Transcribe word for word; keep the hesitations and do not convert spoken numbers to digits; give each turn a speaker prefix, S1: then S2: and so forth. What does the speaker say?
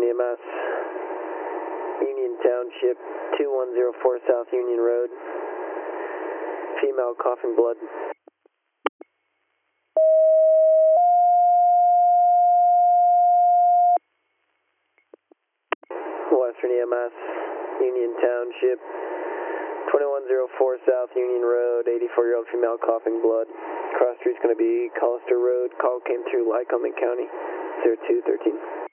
S1: E M S, Union Township, two one zero four South Union Road, female coughing blood. Western E M S, Union Township, twenty-one oh four South Union Road, eighty-four-year-old female coughing blood. Cross street's going to be Collister Road. Call came through Lycoming County, zero two thirteen.